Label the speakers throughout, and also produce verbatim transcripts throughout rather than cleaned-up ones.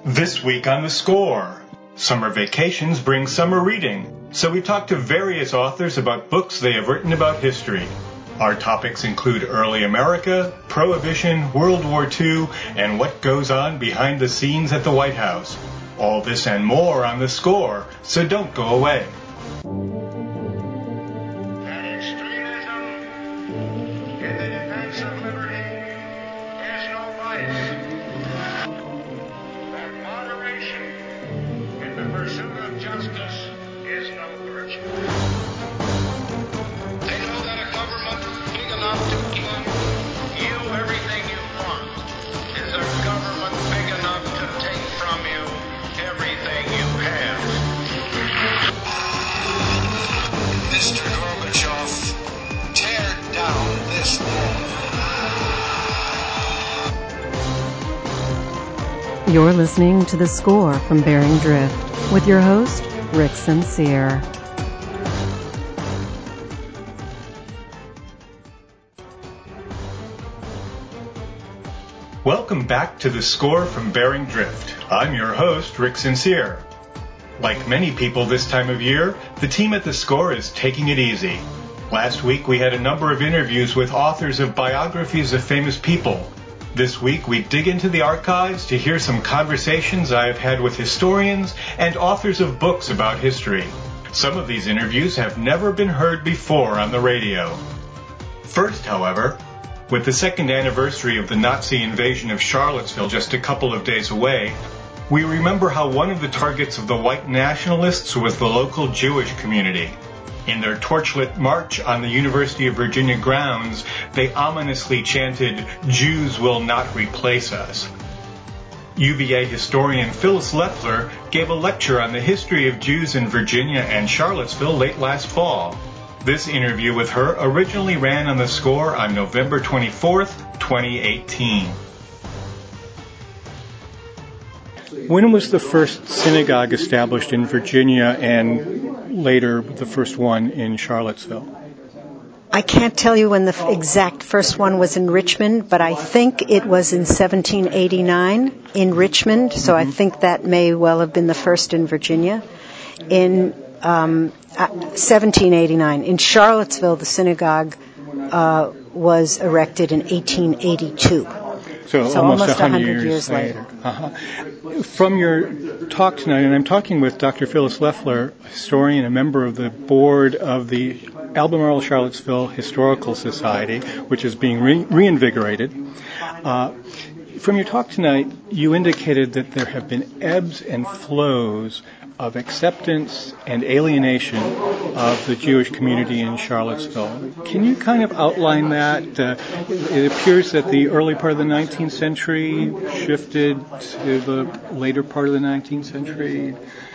Speaker 1: This week on The Score, summer vacations bring summer reading, so we talk to various authors about books they have written about history. Our topics include early America, Prohibition, World War Two, and what goes on behind the scenes at the White House. All this and more on The Score, so don't go away.
Speaker 2: Mister Gorbachev, tear down this wall.
Speaker 3: You're listening to The Score from Bering Drift with your host, Rick Sincere.
Speaker 1: Welcome back to The Score from Bering Drift. I'm your host, Rick Sincere. Like many people this time of year, the team at The Score is taking it easy. Last week we had a number of interviews with authors of biographies of famous people. This week we dig into the archives to hear some conversations I have had with historians and authors of books about history. Some of these interviews have never been heard before on the radio. First, however, with the second anniversary of the Nazi invasion of Charlottesville just a couple of days away, we remember how one of the targets of the white nationalists was the local Jewish community. In their torchlit march on the University of Virginia grounds, they ominously chanted, "Jews will not replace us." U V A historian Phyllis Leffler gave a lecture on the history of Jews in Virginia and Charlottesville late last fall. This interview with her originally ran on The Score on November twenty-fourth, twenty eighteen. When was the first synagogue established in Virginia and later the first one in Charlottesville?
Speaker 4: I can't tell you when the f- exact first one was in Richmond, but I think it was in seventeen eighty-nine in Richmond, so mm-hmm. I think that may well have been the first in Virginia. In um, uh, seventeen eighty-nine. In Charlottesville, the synagogue uh, was erected in eighteen eighty-two.
Speaker 1: So,
Speaker 4: so
Speaker 1: almost,
Speaker 4: almost
Speaker 1: one hundred
Speaker 4: years,
Speaker 1: years
Speaker 4: later.
Speaker 1: later. Uh-huh. From your talk tonight, and I'm talking with Doctor Phyllis Leffler, historian, a member of the board of the Albemarle Charlottesville Historical Society, which is being re- reinvigorated. Uh, from your talk tonight, you indicated that there have been ebbs and flows of acceptance and alienation of the Jewish community in Charlottesville. Can you kind of outline that? Uh, it appears that the early part of the nineteenth century shifted to the later part of the nineteenth century.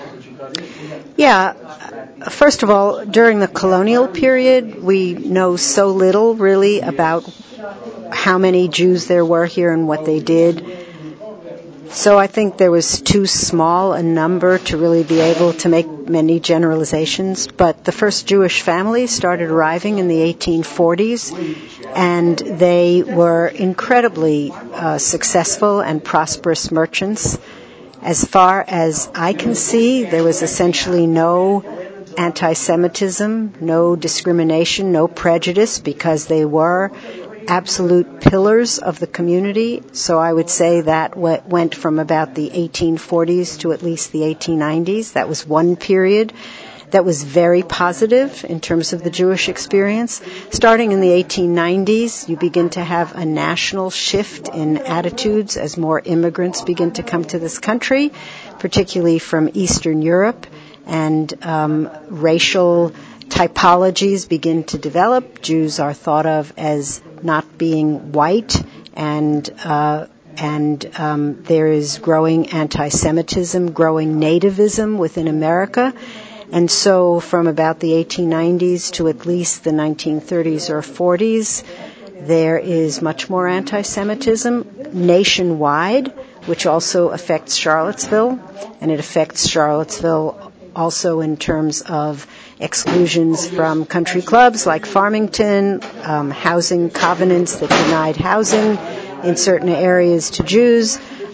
Speaker 4: Yeah. First of all, during the colonial period, we know so little really about how many Jews there were here and what they did. So I think there was too small a number to really be able to make many generalizations. But the first Jewish families started arriving in the eighteen forties, and they were incredibly uh, successful and prosperous merchants. As far as I can see, there was essentially no anti-Semitism, no discrimination, no prejudice, because they were absolute pillars of the community. So I would say that went from about the eighteen forties to at least the eighteen nineties. That was one period that was very positive in terms of the Jewish experience. Starting in the eighteen nineties, you begin to have a national shift in attitudes as more immigrants begin to come to this country, particularly from Eastern Europe, and um, racial typologies begin to develop. Jews are thought of as not being white, and uh, and um, there is growing anti-Semitism, growing nativism within America. And so from about the eighteen nineties to at least the nineteen thirties or forties, there is much more anti-Semitism nationwide, which also affects Charlottesville, and it affects Charlottesville also in terms of exclusions from country clubs like Farmington, um, housing covenants that denied housing in certain areas to Jews,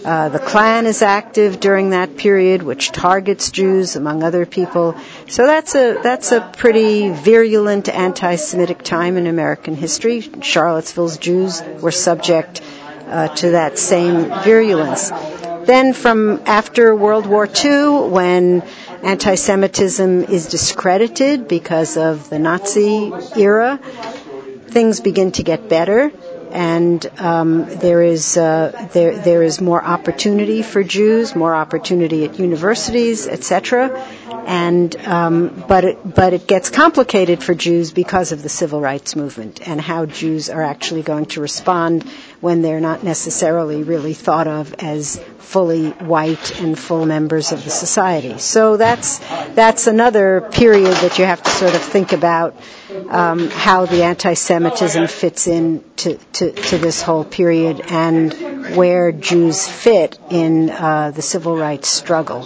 Speaker 4: Uh, the Klan is active during that period, which targets Jews, among other people. So that's a that's a pretty virulent anti-Semitic time in American history. Charlottesville's Jews were subject uh, to that same virulence. Then from after World War Two, when anti-Semitism is discredited because of the Nazi era, things begin to get better. And um, there is uh, there there is more opportunity for Jews, more opportunity at universities, et cetera. And um, but it, but it gets complicated for Jews because of the civil rights movement and how Jews are actually going to respond when they're not necessarily really thought of as fully white and full members of the society. So that's that's another period that you have to sort of think about. Um, how the anti-Semitism fits in to, to, to this whole period and where Jews fit in uh, the civil rights struggle.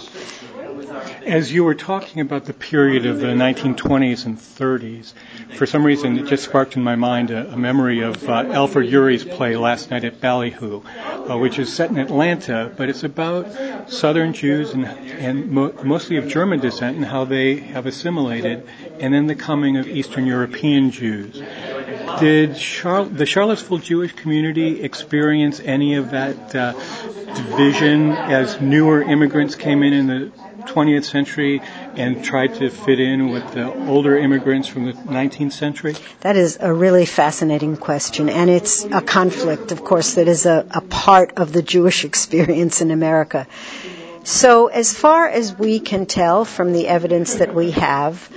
Speaker 5: As you were talking about the period of the nineteen twenties and thirties, for some reason it just sparked in my mind a, a memory of uh, Alfred Urey's play Last Night at Ballyhoo, uh, which is set in Atlanta, but it's about Southern Jews and, and mo- mostly of German descent and how they have assimilated, and then the coming of Eastern European Jews. Did Char- the Charlottesville Jewish community experience any of that uh, division as newer immigrants came in in the twentieth century and tried to fit in with the older immigrants from the nineteenth century?
Speaker 4: That is a really fascinating question, and it's a conflict, of course, that is a, a part of the Jewish experience in America. So as far as we can tell from the evidence that we have,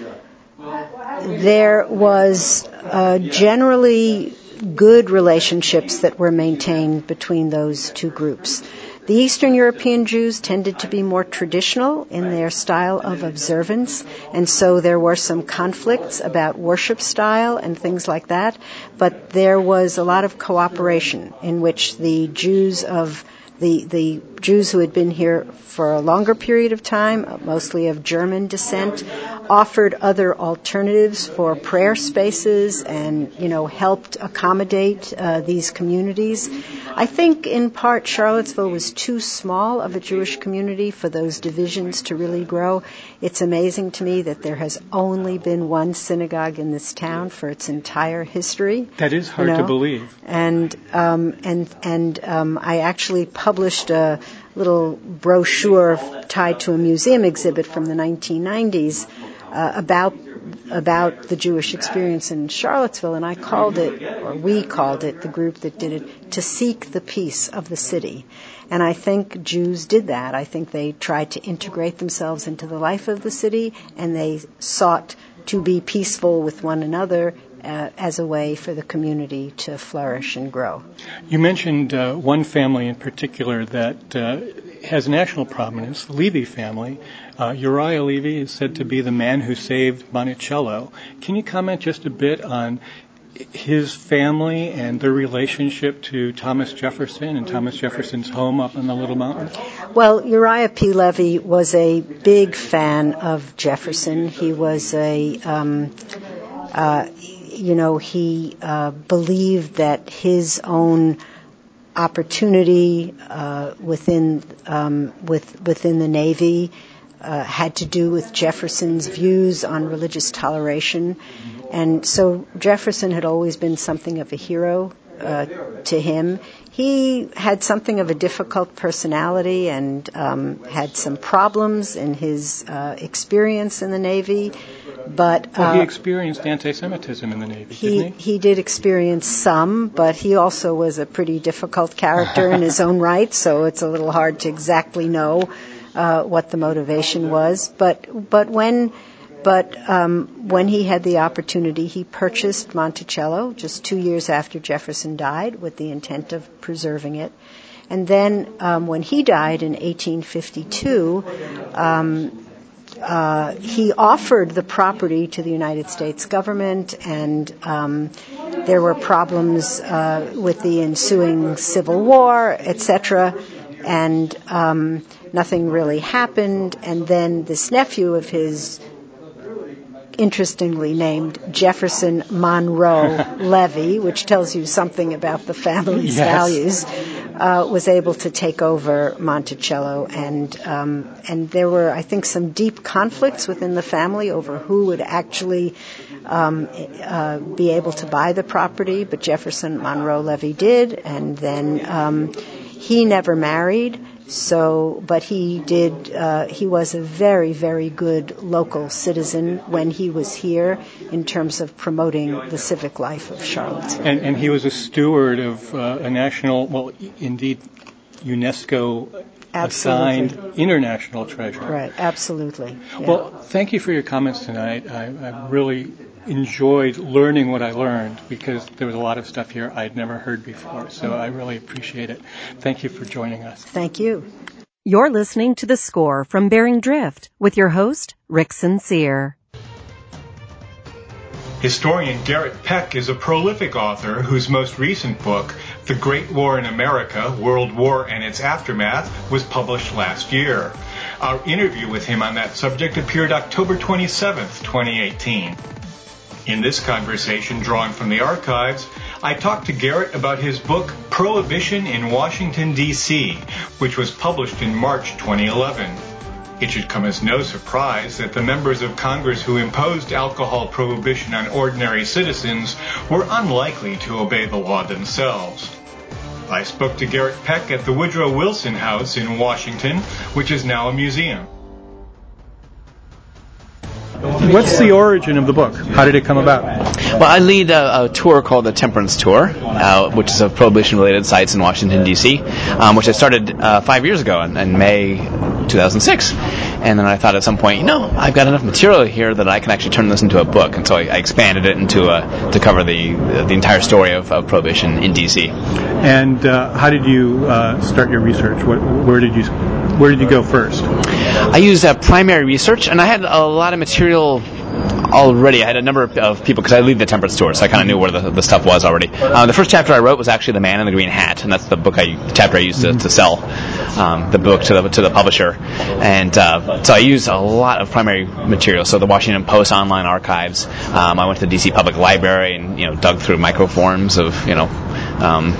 Speaker 4: there was uh, generally good relationships that were maintained between those two groups. The Eastern European Jews tended to be more traditional in their style of observance, and so there were some conflicts about worship style and things like that, but there was a lot of cooperation in which the Jews of the the Jews who had been here for a longer period of time, mostly of German descent, offered other alternatives for prayer spaces and, you know, helped accommodate uh, these communities. I think in part Charlottesville was too small of a Jewish community for those divisions to really grow. It's amazing to me that there has only been one synagogue in this town for its entire history.
Speaker 5: That is hard
Speaker 4: you know?
Speaker 5: to believe.
Speaker 4: And um, and and um, I actually published a little brochure tied to a museum exhibit from the nineteen nineties uh, about about the Jewish experience in Charlottesville, and I called it, or we called it, the group that did it, To Seek the Peace of the City. And I think Jews did that. I think they tried to integrate themselves into the life of the city, and they sought to be peaceful with one another uh, as a way for the community to flourish and grow.
Speaker 5: You mentioned uh, one family in particular that uh, has national prominence, the Levy family. Uh, Uriah Levy is said to be the man who saved Monticello. Can you comment just a bit on his family and their relationship to Thomas Jefferson and Thomas Jefferson's home up on the Little Mountain?
Speaker 4: Well, Uriah P. Levy was a big fan of Jefferson. He was a, um, uh, you know, he uh, believed that his own opportunity uh, within um, with within the Navy uh, had to do with Jefferson's views on religious toleration. And so Jefferson had always been something of a hero uh, to him. He had something of a difficult personality and um, had some problems in his uh, experience in the Navy. But uh,
Speaker 5: well, he experienced anti-Semitism in the Navy,
Speaker 4: he,
Speaker 5: didn't he?
Speaker 4: He did experience some, but he also was a pretty difficult character in his own right, so it's a little hard to exactly know uh, what the motivation was. But but when but um, when he had the opportunity, he purchased Monticello just two years after Jefferson died with the intent of preserving it. And then um, when he died in eighteen fifty-two, um, Uh, he offered the property to the United States government, and um, there were problems uh, with the ensuing Civil War, et cetera, and um, nothing really happened. And then this nephew of his, interestingly named Jefferson Monroe Levy, which tells you something about the family's
Speaker 5: yes.
Speaker 4: values, uh, was able to take over Monticello, and um, and there were, I think, some deep conflicts within the family over who would actually um, uh, be able to buy the property, but Jefferson Monroe Levy did, and then um, he never married. So, but he did, uh, he was a very, very good local citizen when he was here in terms of promoting the civic life of Charlotte.
Speaker 5: And, and he was a steward of uh, a national, well, indeed, UNESCO assigned international treasure.
Speaker 4: Right, absolutely. Yeah.
Speaker 5: Well, thank you for your comments tonight. I, I really enjoyed learning what I learned because there was a lot of stuff here I'd never heard before. So I really appreciate it. Thank you for joining us.
Speaker 4: Thank you.
Speaker 3: You're listening to The Score from Bering Drift with your host, Rick Sincere.
Speaker 1: Historian Garrett Peck is a prolific author whose most recent book, The Great War in America, World War and Its Aftermath, was published last year. Our interview with him on that subject appeared October twenty-seventh, twenty eighteen. In this conversation drawn from the archives, I talked to Garrett about his book, Prohibition in Washington, D C, which was published in March twenty eleven. It should come as no surprise that the members of Congress who imposed alcohol prohibition on ordinary citizens were unlikely to obey the law themselves. I spoke to Garrett Peck at the Woodrow Wilson House in Washington, which is now a museum.
Speaker 5: What's the origin of the book? How did it come about?
Speaker 6: Well, I lead a, a tour called the Temperance Tour, uh, which is of prohibition-related sites in Washington, D C, um, which I started uh, five years ago in, in May two thousand six. And then I thought at some point, you know, I've got enough material here that I can actually turn this into a book. And so I, I expanded it into a, to cover the the entire story of, of prohibition in D C.
Speaker 5: And uh, how did you uh, start your research? What, where did you where did you go first?
Speaker 6: I used uh, primary research, and I had a lot of material already. I had a number of, of people, because I lead the Temperance Tour, so I kind of knew where the, the stuff was already. Uh, the first chapter I wrote was actually The Man in the Green Hat, and that's the book I the chapter I used to, to sell um, the book to the to the publisher. And uh, so I used a lot of primary material. So the Washington Post online archives. Um, I went to the D C Public Library and you know dug through microforms of you know um,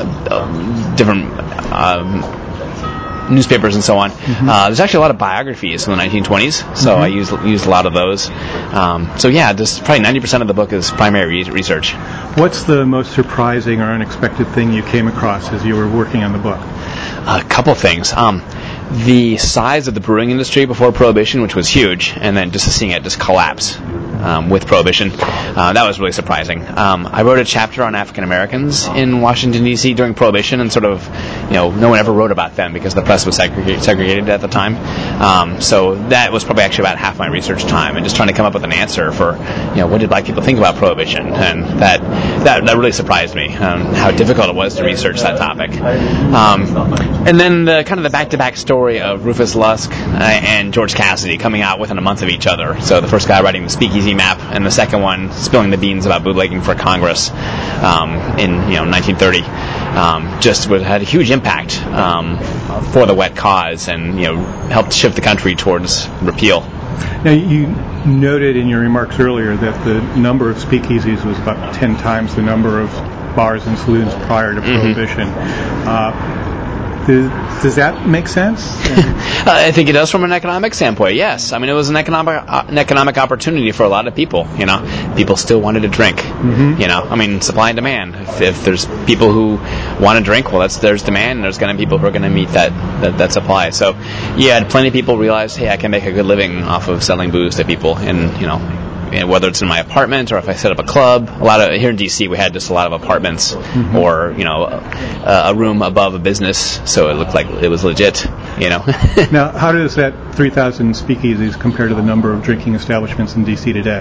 Speaker 6: uh, different. Um, newspapers and so on. Mm-hmm. Uh, there's actually a lot of biographies in the nineteen twenties, so mm-hmm. I used used a lot of those. Um, so yeah, just probably ninety percent of the book is primary re- research.
Speaker 5: What's the most surprising or unexpected thing you came across as you were working on the book?
Speaker 6: A couple things. Um, the size of the brewing industry before Prohibition, which was huge, and then just seeing it just collapse um, with Prohibition, uh, that was really surprising. Um, I wrote a chapter on African Americans in Washington, D C during Prohibition, and sort of, you know, no one ever wrote about them because the press was segregated, segregated at the time. Um, so that was probably actually about half my research time, and just trying to come up with an answer for, you know, what did black people think about Prohibition, and that that, that really surprised me, um, how difficult it was to research that topic. Um, and then the kind of the back-to-back story of Rufus Lusk uh, and George Cassidy coming out within a month of each other. So the first guy writing the Speakeasy Map, and the second one spilling the beans about bootlegging for Congress um, in you know nineteen thirty. Um, just was, had a huge impact um, for the wet cause, and you know helped shift the country towards repeal.
Speaker 5: Now, you noted in your remarks earlier that the number of speakeasies was about ten times the number of bars and saloons prior to Prohibition. Mm-hmm. Uh, Does, does that make sense?
Speaker 6: I think it does from an economic standpoint, yes. I mean, it was an economic uh, an economic opportunity for a lot of people, you know. People still wanted to drink, mm-hmm. you know. I mean, supply and demand. If, if there's people who want to drink, well, that's there's demand, and there's going to be people who are going to meet that, that, that supply. So, yeah, plenty of people realized, hey, I can make a good living off of selling booze to people, and, you know, whether it's in my apartment or if I set up a club. A lot of here in D C we had just a lot of apartments, mm-hmm. or you know, a, a room above a business, so it looked like it was legit. You know.
Speaker 5: Now, how does that three thousand speakeasies compare to the number of drinking establishments in D C today?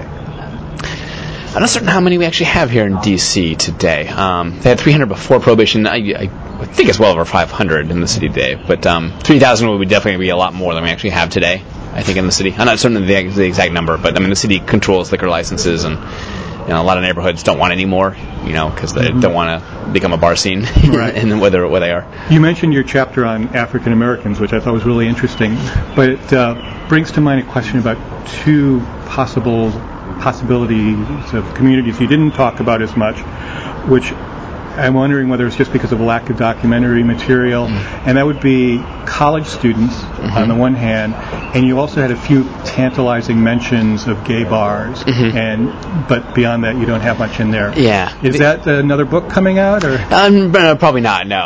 Speaker 6: I'm not certain how many we actually have here in D C today. Um, they had three hundred before Prohibition. I, I think it's well over five hundred in the city today, but um, three thousand would definitely be a lot more than we actually have today, I think, in the city. I'm not certain of the, the exact number, but I mean, the city controls liquor licenses, and you know, a lot of neighborhoods don't want any more, you know, because they mm-hmm. don't want to become a bar scene, right. and where, where they are.
Speaker 5: You mentioned your chapter on African Americans, which I thought was really interesting, but it uh, brings to mind a question about two possible possibilities of communities you didn't talk about as much, which I'm wondering whether it's just because of lack of documentary material, mm-hmm. and that would be college students mm-hmm. on the one hand, and you also had a few tantalizing mentions of gay bars, mm-hmm. and but beyond that, you don't have much in there.
Speaker 6: Yeah.
Speaker 5: Is that another book coming out, or?
Speaker 6: Um, probably not. No.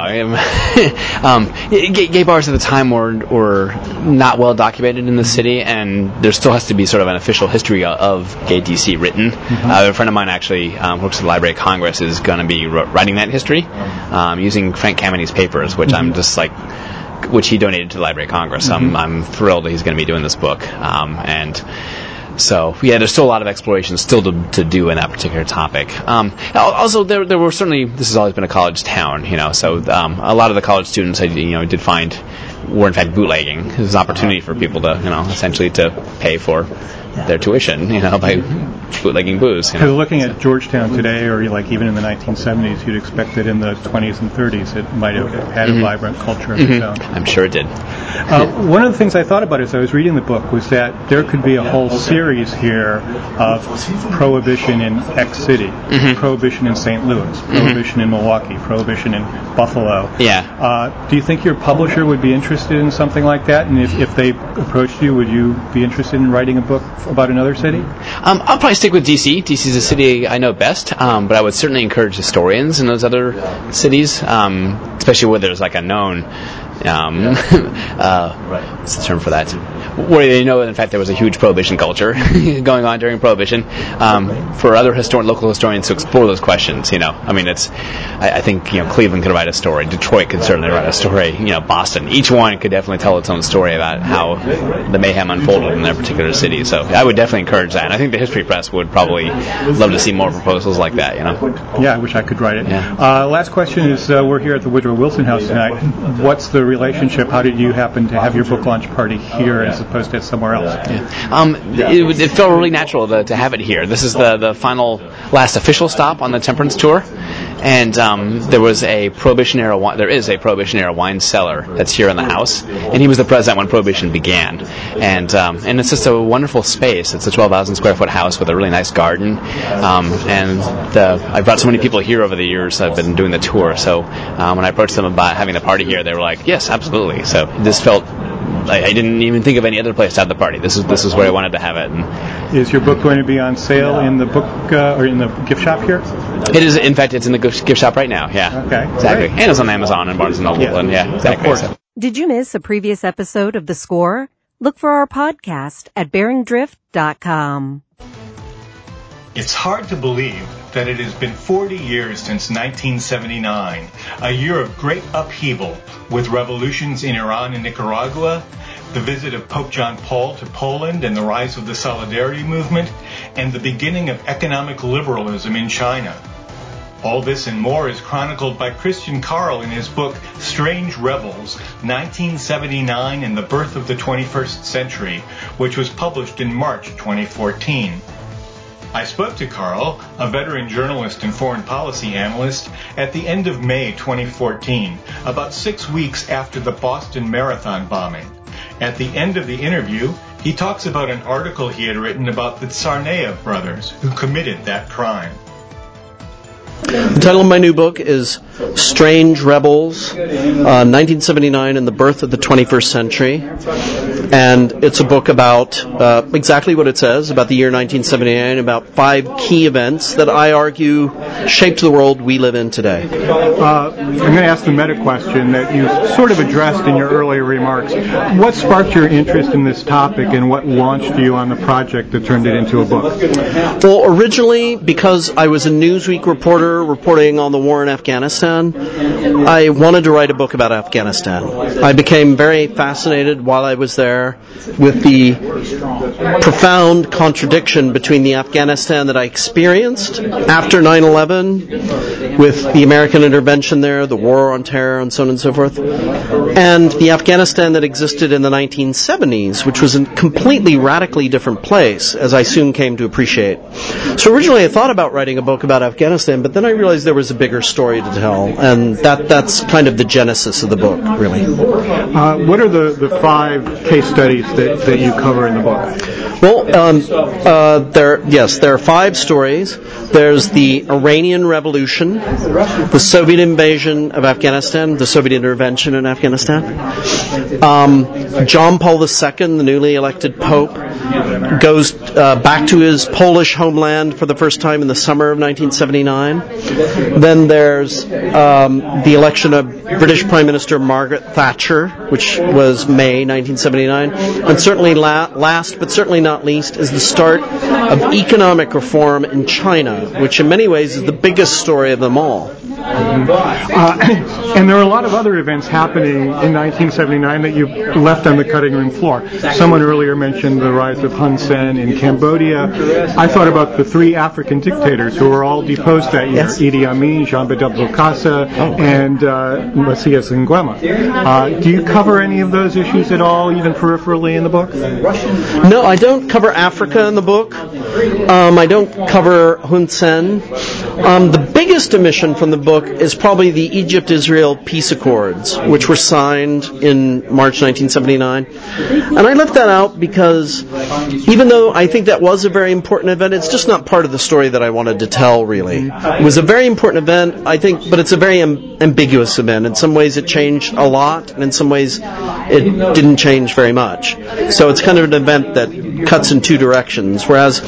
Speaker 6: um, gay, gay bars at the time were were not well documented in the city, and there still has to be sort of an official history of gay D C written. Mm-hmm. Uh, a friend of mine actually um, works at the Library of Congress is going to be writing that history um, using Frank Kammeny's papers, which mm-hmm. I'm just like. Which he donated to the Library of Congress. Mm-hmm. I'm, I'm thrilled that he's going to be doing this book. Um, and so, yeah, there's still a lot of exploration still to, to do in that particular topic. Um, also, there there were certainly, this has always been a college town, you know, so um, a lot of the college students I you know did find were in fact bootlegging. It was an opportunity for people to, you know, essentially to pay for their tuition, you know, by bootlegging booze. You know?
Speaker 5: Looking at Georgetown today, or like even in the nineteen seventies, you'd expect that in the twenties and thirties it might have had
Speaker 6: mm-hmm.
Speaker 5: a vibrant culture of
Speaker 6: mm-hmm.
Speaker 5: its own.
Speaker 6: I'm sure it did.
Speaker 5: Uh, one of the things I thought about as I was reading the book was that there could be a whole series here of prohibition in X City, mm-hmm. prohibition in Saint Louis, prohibition mm-hmm. in Milwaukee, prohibition in Buffalo.
Speaker 6: Yeah.
Speaker 5: Uh, do you think your publisher would be interested in something like that? And if, if they approached you, would you be interested in writing a book about another city?
Speaker 6: Um, I'll probably stick with D C. D C is a city I know best, um, but I would certainly encourage historians in those other cities, um, especially where there's like a known um, uh, what's the term for that? Where they know that in fact there was a huge prohibition culture going on during Prohibition. Um, for other histor- local historians to explore those questions, you know, I mean, it's. I, I think you know Cleveland could write a story, Detroit could certainly write a story, you know, Boston. Each one could definitely tell its own story about how the mayhem unfolded in their particular city. So I would definitely encourage that. And I think the History Press would probably love to see more proposals like that. You know.
Speaker 5: Yeah, I wish I could write it.
Speaker 6: Yeah.
Speaker 5: Uh, last question is: uh, we're here at the Woodrow Wilson House tonight. What's the relationship? How did you happen to have your book launch party here as opposed to somewhere else?
Speaker 6: Yeah. Um, it, it felt really natural to, to have it here. This is the, the final, last official stop on the Temperance Tour, and um, there was a Prohibition era. Wi- there is a Prohibition era wine cellar that's here in the house, and he was the president when Prohibition began. And um, and it's just a wonderful space. It's a twelve thousand square foot house with a really nice garden. Um, and the, I brought so many people here over the years. I've been doing the tour. So um, when I approached them about having the party here, they were like, "Yes, absolutely." So this felt. I, I didn't even think of any other place to have the party. This is this is where I wanted to have it. And
Speaker 5: is your book going to be on sale in the book uh, or in the gift shop here?
Speaker 6: It is. In fact, it's in the gift shop right now. Yeah.
Speaker 5: Okay.
Speaker 6: Exactly.
Speaker 5: Great.
Speaker 6: And it's on Amazon and Barnes and Noble.
Speaker 5: Yeah.
Speaker 6: And yeah, exactly.
Speaker 5: Of course.
Speaker 3: Did you miss a previous episode of The Score? Look for our podcast at Bering Drift dot com.
Speaker 1: It's hard to believe that it has been forty years since nineteen seventy-nine, a year of great upheaval with revolutions in Iran and Nicaragua, the visit of Pope John Paul to Poland and the rise of the Solidarity movement, and the beginning of economic liberalism in China. All this and more is chronicled by Christian Karl in his book Strange Rebels, nineteen seventy-nine and the Birth of the twenty-first Century, which was published in March twenty fourteen. I spoke to Karl, a veteran journalist and foreign policy analyst, at the end of May twenty fourteen, about six weeks after the Boston Marathon bombing. At the end of the interview, he talks about an article he had written about the Tsarnaev brothers who committed that crime.
Speaker 7: The title of my new book is Strange Rebels, uh, nineteen seventy-nine and the Birth of the twenty-first Century. And it's a book about uh, exactly what it says, about the year nineteen seventy-nine, about five key events that I argue shaped the world we live in today.
Speaker 5: Uh, I'm going to ask the meta question that you sort of addressed in your earlier remarks. What sparked your interest in this topic and what launched you on the project that turned it into a book?
Speaker 7: Well, originally, because I was a Newsweek reporter reporting on the war in Afghanistan, I wanted to write a book about Afghanistan. I became very fascinated while I was there with the profound contradiction between the Afghanistan that I experienced after nine eleven, with the American intervention there, the war on terror, and so on and so forth, and the Afghanistan that existed in the nineteen seventies, which was a completely radically different place, as I soon came to appreciate. So originally I thought about writing a book about Afghanistan, but then I realized there was a bigger story to tell, and that that's kind of the genesis of the book, really.
Speaker 5: Uh, what are the, the five case studies that, that you cover in the book?
Speaker 7: Well, um, uh, there, yes, there are five stories. There's the Iranian Revolution, the Soviet invasion of Afghanistan, the Soviet intervention in Afghanistan. Um, John Paul the Second, the newly elected Pope, goes uh, back to his Polish homeland for the first time in the summer of nineteen seventy-nine. Then there's um, the election of British Prime Minister Margaret Thatcher, which was May nineteen seventy-nine. And certainly la- last, but certainly not least, is the start of economic reform in China, which in many ways is the biggest story of them all.
Speaker 5: Uh, and there are a lot of other events happening in nineteen seventy-nine that you left on the cutting room floor. Someone earlier mentioned the rise of Hun Sen in Cambodia. I thought about the three African dictators who were all deposed that year: yes. Idi Amin, Jean-Bédel Bokassa, oh. and uh, Messias Nguema. Uh, do you cover any of those issues at all, even peripherally, in the book?
Speaker 7: No, I don't cover Africa in the book. Um, I don't cover Hun Sen. Um, the biggest omission from the book is probably the Egypt-Israel peace accords, which were signed in March nineteen seventy-nine. And I left that out because even though I think that was a very important event, it's just not part of the story that I wanted to tell, really. It was a very important event, I think, but it's a very am- ambiguous event. In some ways it changed a lot, and in some ways it didn't change very much. So it's kind of an event that cuts in two directions, whereas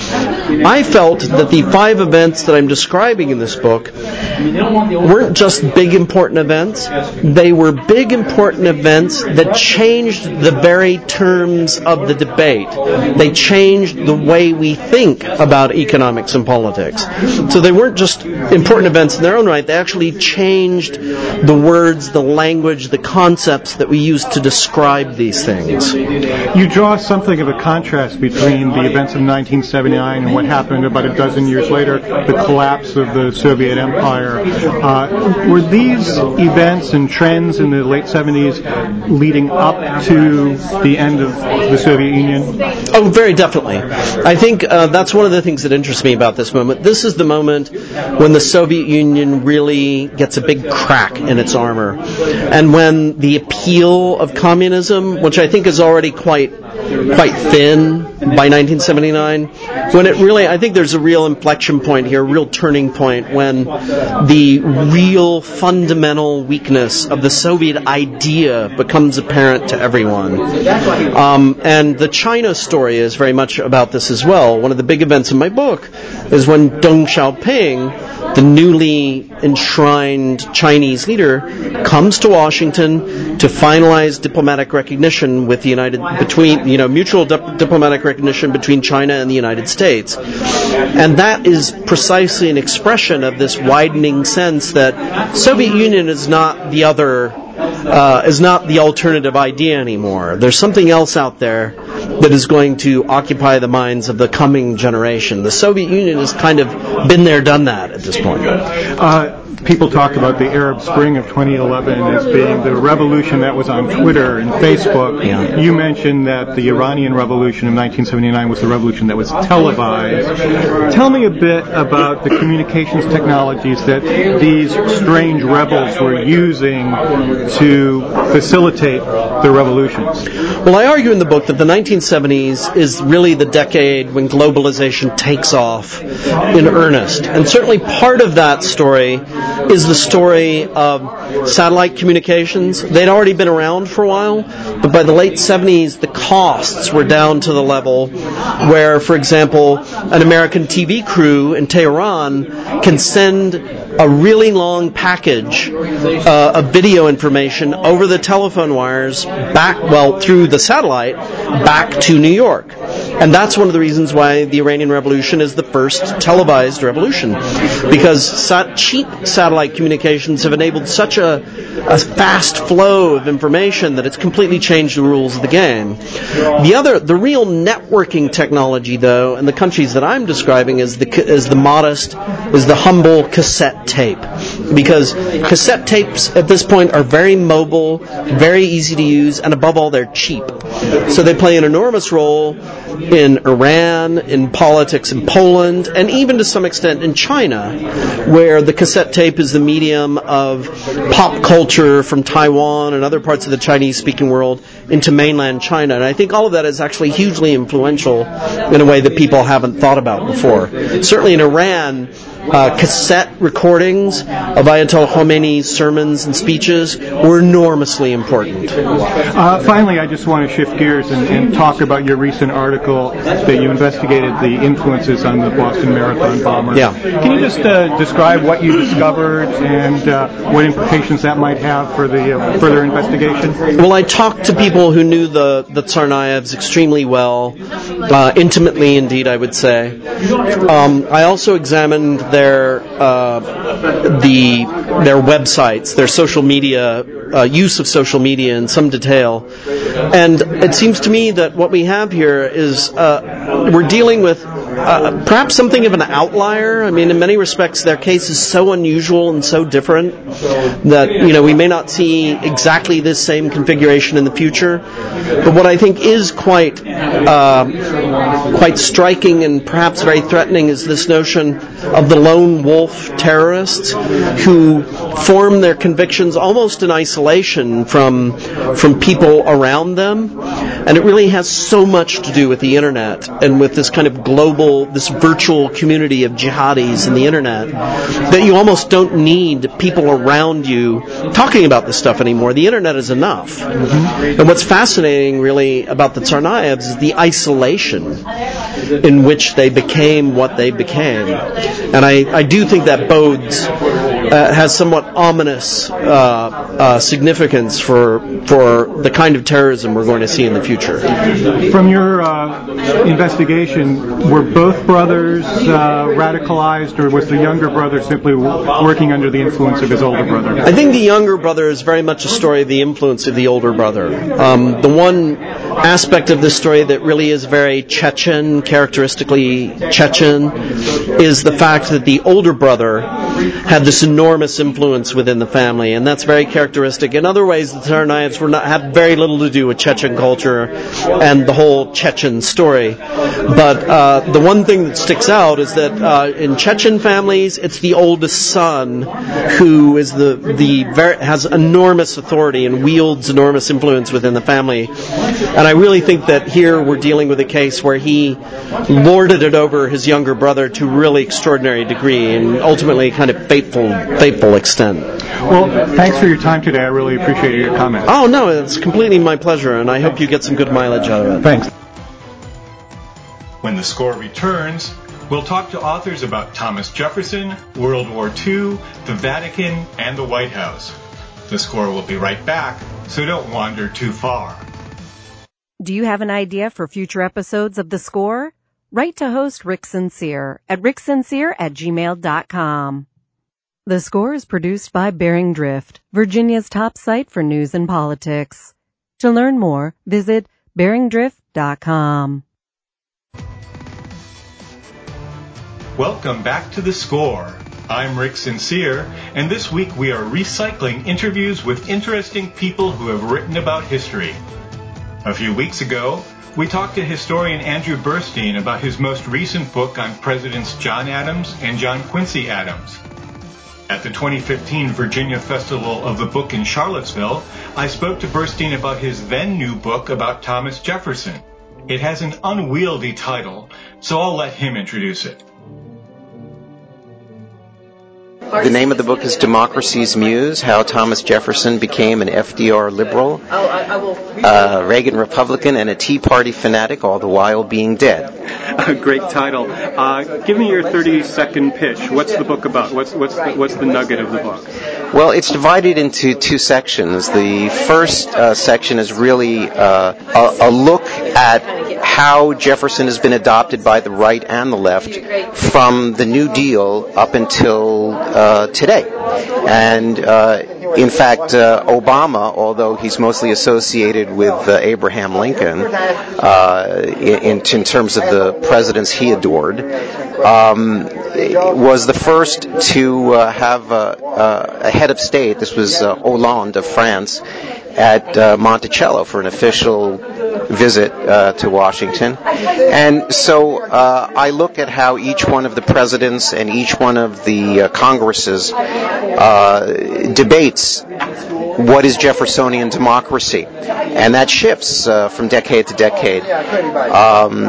Speaker 7: I felt that the five events that I'm describing in this book weren't just big important events. They were big important events that changed the very terms of the debate. They changed the way we think about economics and politics. So they weren't just important events in their own right. They actually changed the words, the language, the concepts that we use to describe these things.
Speaker 5: You draw something of a contrast between the events of nineteen seventy-nine and what happened about a dozen years later, the collapse of the Soviet Empire. Uh, were these events and trends in the late seventies leading up to the end of the Soviet Union?
Speaker 7: Oh, very definitely. I think uh, that's one of the things that interests me about this moment. This is the moment when the Soviet Union really gets a big crack in its armor, and when the appeal of communism, which I think is already quite quite thin by nineteen seventy-nine, when it really, I think there's a real inflection point here, a real turning point, when the real fundamental weakness of the Soviet idea becomes apparent to everyone. Um, and the China story is very much about this as well. One of the big events in my book is when Deng Xiaoping, the newly enshrined Chinese leader, comes to Washington to finalize diplomatic recognition with the United, between, you know, mutual dip- diplomatic recognition between China and the United States. And that is precisely an expression of this widening sense that Soviet Union is not the other, uh, is not the alternative idea anymore. There's something else out there that is going to occupy the minds of the coming generation. The Soviet Union has kind of been there, done that at this point.
Speaker 5: Uh, people talk about the Arab Spring of twenty eleven as being the revolution that was on Twitter and Facebook.
Speaker 7: Yeah.
Speaker 5: You mentioned that the Iranian Revolution of nineteen seventy-nine was the revolution that was televised. Tell me a bit about the communications technologies that these strange rebels were using to facilitate the revolutions.
Speaker 7: Well, I argue in the book that the nineteen seventies is really the decade when globalization takes off in earnest. And certainly part of that story is the story of satellite communications. They'd already been around for a while, but by the late seventies, the costs were down to the level where, for example, an American T V crew in Tehran can send a really long package uh, of video information over the telephone wires back, well, through the satellite, back to New York. And that's one of the reasons why the Iranian Revolution is the first televised revolution, because sat- cheap satellite communications have enabled such a, a fast flow of information that it's completely changed the rules of the game. The other, the real networking technology, though, in the countries that I'm describing is the is the modest, is the humble cassette tape, because cassette tapes at this point are very mobile, very easy to use, and above all, they're cheap. So they play an enormous role in Iran, in politics in Poland, and even to some extent in China, where the cassette tape is the medium of pop culture from Taiwan and other parts of the Chinese-speaking world into mainland China. And I think all of that is actually hugely influential in a way that people haven't thought about before. Certainly in Iran, Uh, cassette recordings of Ayatollah Khomeini's sermons and speeches were enormously important.
Speaker 5: Uh, finally, I just want to shift gears and, and talk about your recent article that you investigated the influences on the Boston Marathon bomber.
Speaker 7: Yeah.
Speaker 5: Can you just uh, describe what you discovered and uh, what implications that might have for the uh, further investigation?
Speaker 7: Well, I talked to people who knew the, the Tsarnaevs extremely well, uh, intimately indeed, I would say. Um, I also examined their uh, the their websites, their social media uh, use of social media in some detail, and it seems to me that what we have here is uh, we're dealing with uh, perhaps something of an outlier. I mean, in many respects, their case is so unusual and so different that you know we may not see exactly this same configuration in the future. But what I think is quite uh, quite striking and perhaps very threatening is this notion of the lone wolf terrorists who form their convictions almost in isolation from from people around them. And it really has so much to do with the internet and with this kind of global, this virtual community of jihadis in the internet that you almost don't need people around you talking about this stuff anymore. The internet is enough. Mm-hmm. And what's fascinating really about the Tsarnaevs is the isolation in which they became what they became. And I, I do think that bodes, uh, has somewhat ominous uh, uh, significance for for the kind of terrorism we're going to see in the future.
Speaker 5: From your uh, investigation, were both brothers uh, radicalized, or was the younger brother simply w- working under the influence of his older brother?
Speaker 7: I think the younger brother is very much a story of the influence of the older brother. Um, the one aspect of this story that really is very Chechen, characteristically Chechen, is the fact that the older brother had this enormous influence within the family, and that's very characteristic. In other ways, the Tsarnaevs were not had very little to do with Chechen culture and the whole Chechen story. But uh, the one thing that sticks out is that uh, in Chechen families, it's the oldest son who is the the very, has enormous authority and wields enormous influence within the family. And I really think that here we're dealing with a case where he lorded it over his younger brother to a really extraordinary degree and ultimately kind of fateful, fateful extent.
Speaker 5: Well, thanks for your time today. I really appreciated your comments.
Speaker 7: Oh, no, it's completely my pleasure, and I hope you get some good mileage out of it.
Speaker 5: Thanks.
Speaker 1: When the score returns, we'll talk to authors about Thomas Jefferson, World War Two, the Vatican, and the White House. The score will be right back, so don't wander too far.
Speaker 3: Do you have an idea for future episodes of The Score? Write to host Rick Sincere at rick sincere at gmail dot com. The Score is produced by Bearing Drift, Virginia's top site for news and politics. To learn more, visit bearing drift dot com.
Speaker 1: Welcome back to The Score. I'm Rick Sincere, and this week we are recycling interviews with interesting people who have written about history. A few weeks ago, we talked to historian Andrew Burstein about his most recent book on Presidents John Adams and John Quincy Adams. At the twenty fifteen Virginia Festival of the Book in Charlottesville, I spoke to Burstein about his then new book about Thomas Jefferson. It has an unwieldy title, so I'll let him introduce it.
Speaker 8: The name of the book is Democracy's Muse, How Thomas Jefferson Became an F D R Liberal, a Reagan Republican, and a Tea Party fanatic, all the while being dead.
Speaker 5: A great title. Uh, give me your thirty-second pitch. What's the book about? What's what's the, what's the nugget of the book?
Speaker 8: Well, it's divided into two sections. The first uh, section is really uh, a, a look at how Jefferson has been adopted by the right and the left from the New Deal up until uh, today. And uh, in fact, uh, Obama, although he's mostly associated with uh, Abraham Lincoln uh, in, in terms of the presidents he adored, um, was the first to uh, have uh, uh, a head of state. This was uh, Hollande of France at uh, Monticello for an official visit uh, to Washington. And so uh, I look at how each one of the presidents and each one of the uh, Congresses uh, debates what is Jeffersonian democracy, and that shifts uh, from decade to decade. Um,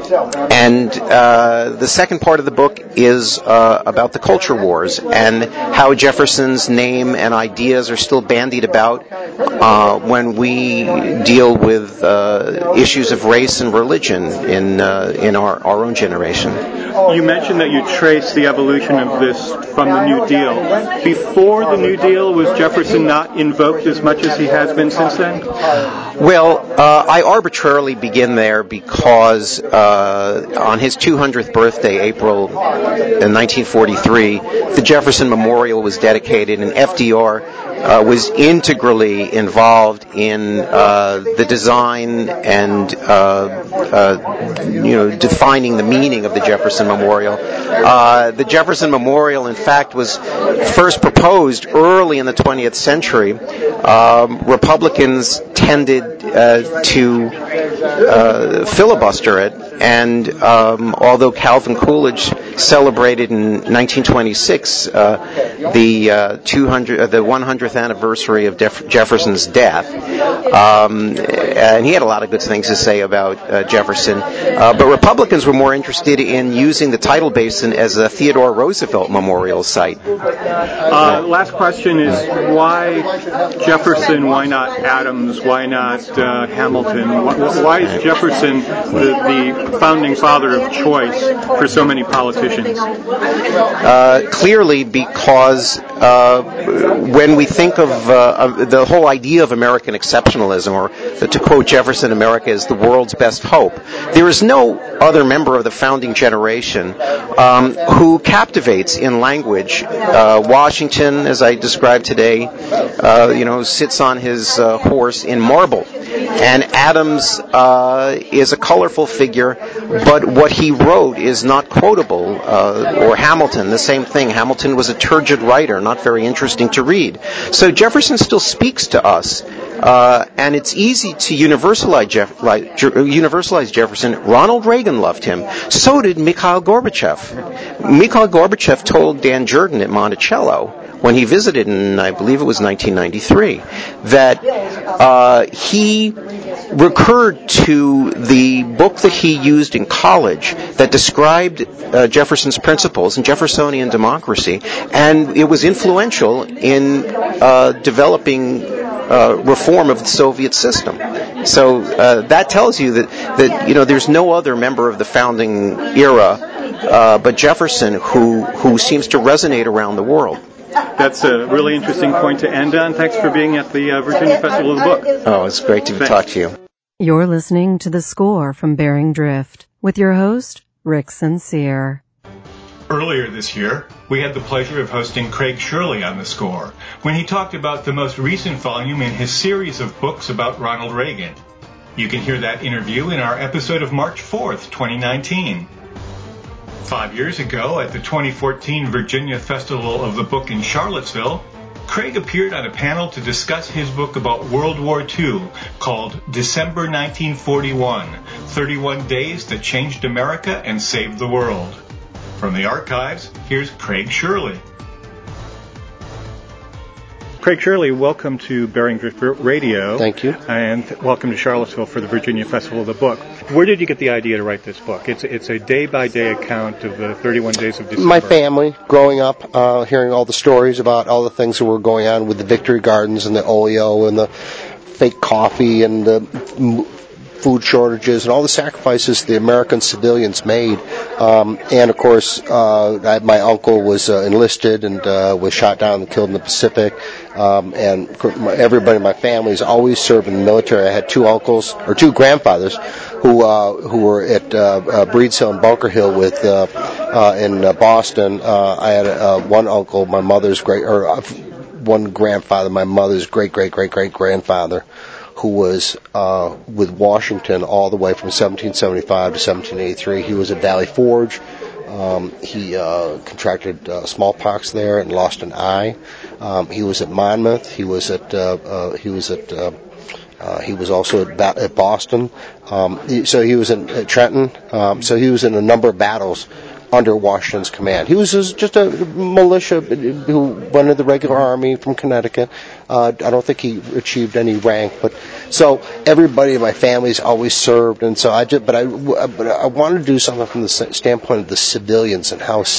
Speaker 8: and uh, the second part of the book is uh, about the culture wars and how Jefferson's name and ideas are still bandied about uh, when we deal with uh, issues of race and religion in uh, in our, our own generation.
Speaker 5: You mentioned that you traced the evolution of this from the New Deal. Before the New Deal, was Jefferson not invoked as much as he has been since then?
Speaker 8: Well, uh, I arbitrarily begin there because uh, on his two hundredth birthday, April in nineteen forty-three, the Jefferson Memorial was dedicated, and F D R uh, was integrally involved in uh, the design and uh, uh, you know defining the meaning of the Jefferson Memorial. Uh, the Jefferson Memorial, in fact, was first proposed early in the twentieth century. Um, Republicans tended uh, to uh, filibuster it, and um, although Calvin Coolidge celebrated in nineteen twenty-six uh, the uh, two hundred, uh, the one hundredth anniversary of Jeff- Jefferson's death, um, and he had a lot of good things to say about uh, Jefferson, uh, but Republicans were more interested in using the tidal basin as a Theodore Roosevelt memorial site.
Speaker 5: Uh, last question is why Jefferson, why not Adams, why not uh, Hamilton? Why, why is Jefferson the, the founding father of choice for so many politicians?
Speaker 8: Uh, clearly because uh, when we think of, uh, of the whole idea of American exceptionalism, or uh, to quote Jefferson, America is the world's best hope, there is no other member of the founding generation um, who captivates in language. Uh, Washington, as I described today, uh, you know, sits on his uh, horse in marble. And Adams uh, is a colorful figure, but what he wrote is not quotable. Uh, or Hamilton, the same thing. Hamilton was a turgid writer, not very interesting to read. So Jefferson still speaks to us, uh, and it's easy to universalize, Jeff- like, universalize Jefferson. Ronald Reagan loved him. So did Mikhail Gorbachev. Mikhail Gorbachev told Dan Jordan at Monticello, when he visited in, I believe it was nineteen ninety-three, that uh, he recurred to the book that he used in college that described uh, Jefferson's principles and Jeffersonian democracy, and it was influential in uh, developing uh, reform of the Soviet system. So uh, that tells you that, that you know there's no other member of the founding era uh, but Jefferson who who seems to resonate around the world.
Speaker 5: That's a really interesting point to end on. Thanks for being at the uh, Virginia Festival of the Book.
Speaker 8: Oh, it's great to
Speaker 5: Thanks.
Speaker 8: talk to you.
Speaker 3: You're listening to The Score from Bering Drift with your host, Rick Sincere.
Speaker 1: Earlier this year, we had the pleasure of hosting Craig Shirley on The Score when he talked about the most recent volume in his series of books about Ronald Reagan. You can hear that interview in our episode of March fourth, twenty nineteen. Five years ago, at the twenty fourteen Virginia Festival of the Book in Charlottesville, Craig appeared on a panel to discuss his book about World War Two called December nineteen forty-one, thirty-one Days That Changed America and Saved the World. From the archives, here's Craig Shirley.
Speaker 5: Craig Shirley, welcome to Bering Drift Radio.
Speaker 9: Thank you.
Speaker 5: And welcome to Charlottesville for the Virginia Festival of the Book. Where did you get the idea to write this book? It's it's a day-by-day account of the thirty-one days of December.
Speaker 9: My family, growing up, uh, hearing all the stories about all the things that were going on with the Victory Gardens and the Oleo and the fake coffee and the food shortages and all the sacrifices the American civilians made. Um, and, of course, uh, I, my uncle was uh, enlisted and uh, was shot down and killed in the Pacific. Um, and everybody in my family has always served in the military. I had two uncles, or two grandfathers, who uh, who were at uh, uh, Breeds Hill and Bunker Hill with uh, uh, in uh, Boston. Uh, I had uh, one uncle, my mother's great, or uh, one grandfather, my mother's great, great, great, great grandfather, who was uh, with Washington all the way from seventeen seventy-five to seventeen eighty-three. He was at Valley Forge. Um, he uh, contracted uh, smallpox there and lost an eye. Um, he was at Monmouth. He was at uh, uh, he was at uh, Uh, he was also at, ba- at Boston. Um, he, so he was in at Trenton. Um, so he was in a number of battles under Washington's command. He was just a militia who went into the regular army from Connecticut. Uh, I don't think he achieved any rank, but so everybody in my family's always served, and so I just, but I, but I wanted to do something from the standpoint of the civilians and how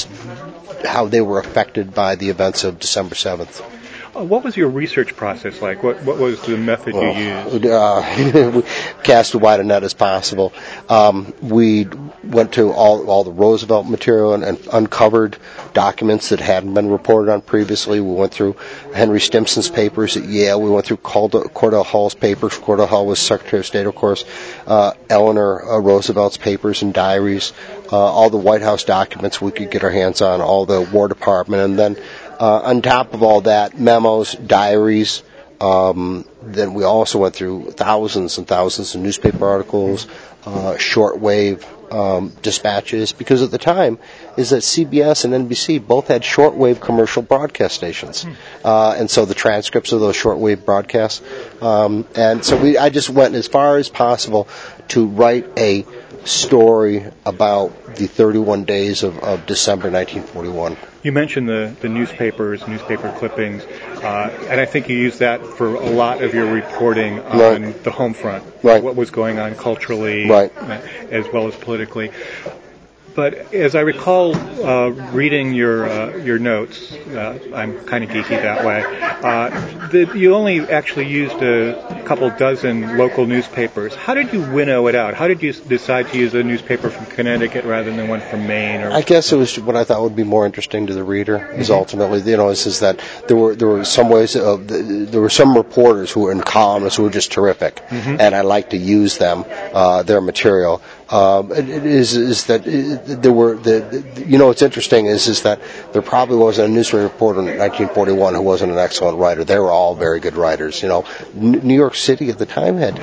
Speaker 9: how they were affected by the events of December seventh.
Speaker 5: Uh, what was your research process like? What what was the method you
Speaker 9: well,
Speaker 5: used?
Speaker 9: Uh, we cast as wide a net as possible. Um, we went to all all the Roosevelt material and, and uncovered documents that hadn't been reported on previously. We went through Henry Stimson's papers at Yale. We went through Cordell Hull's papers. Cordell Hull was Secretary of State, of course. Uh, Eleanor uh, Roosevelt's papers and diaries. Uh, all the White House documents we could get our hands on. All the War Department, and then. Uh, on top of all that, memos, diaries. Um, then we also went through thousands and thousands of newspaper articles, uh, shortwave um, dispatches, because at the time is that C B S and N B C both had shortwave commercial broadcast stations, uh, and so the transcripts of those shortwave broadcasts. Um, and so we, I just went as far as possible to write a story about the thirty-one days of, of December nineteen forty-one.
Speaker 5: You mentioned the, the newspapers, newspaper clippings, uh, and I think you used that for a lot of your reporting on right. the home front,
Speaker 9: right.
Speaker 5: what was going on culturally
Speaker 9: right.
Speaker 5: as well as politically. But as I recall uh, reading your uh, your notes, uh, I'm kind of geeky that way, uh, the, you only actually used a couple dozen local newspapers. How did you winnow it out? How did you decide to use a newspaper from Connecticut rather than one from Maine? Or
Speaker 9: I guess it was what I thought would be more interesting to the reader. Is ultimately, you know, is, is that there were there were some ways of there were some reporters who were in columnists who were just terrific, mm-hmm. and I like to use them, uh, their material. Um, it, it is is that it, there were the, the you know what's interesting is is that there probably wasn't a newspaper reporter in nineteen forty-one who wasn't an excellent writer. They were all very good writers. You know, N- New York City at the time had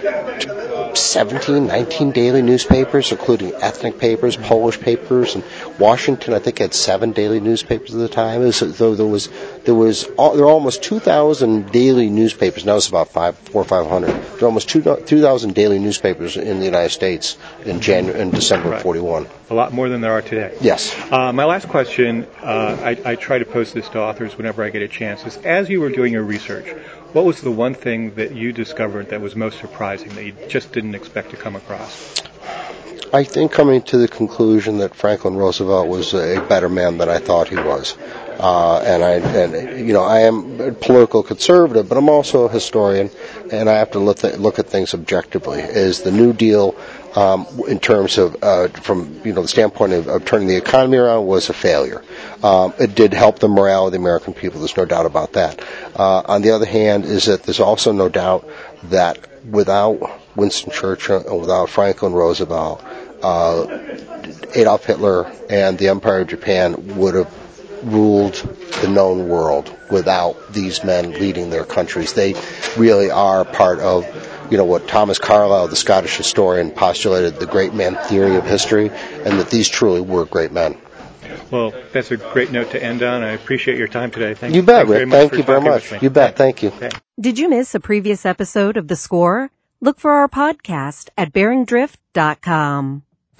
Speaker 9: seventeen, nineteen daily newspapers, including ethnic papers, Polish papers, and Washington, I think, had seven daily newspapers at the time. It was, though there was there was all, there were almost two thousand daily newspapers. Now it's about five, four or five hundred. There were almost two thousand daily newspapers in the United States in January, in December
Speaker 5: right.
Speaker 9: of forty-one.
Speaker 5: A lot more than there are today.
Speaker 9: Yes.
Speaker 5: Uh, my last question, uh, I, I try to pose this to authors whenever I get a chance, is as you were doing your research, what was the one thing that you discovered that was most surprising that you just didn't expect to come across?
Speaker 9: I think coming to the conclusion that Franklin Roosevelt was a better man than I thought he was. Uh, and I, and you know, I am a political conservative, but I'm also a historian, and I have to look at, look at things objectively. Is the New Deal, um, in terms of uh, from you know the standpoint of, of turning the economy around, was a failure. Um, it did help the morale of the American people. There's no doubt about that. Uh, on the other hand, is that there's also no doubt that without Winston Churchill and without Franklin Roosevelt, uh, Adolf Hitler and the Empire of Japan would have ruled the known world without these men leading their countries. They really are part of, you know, what Thomas Carlyle, the Scottish historian, postulated, the great man theory of history, and that these truly were great men.
Speaker 5: Well, that's a great note to end on. I appreciate your time today. Thank
Speaker 9: you bet, Rick.
Speaker 5: Very
Speaker 9: Thank you very much. You bet.
Speaker 5: Okay.
Speaker 9: Thank you.
Speaker 5: Okay.
Speaker 3: Did you miss a previous episode of The Score? Look for our podcast at bearing drift dot com.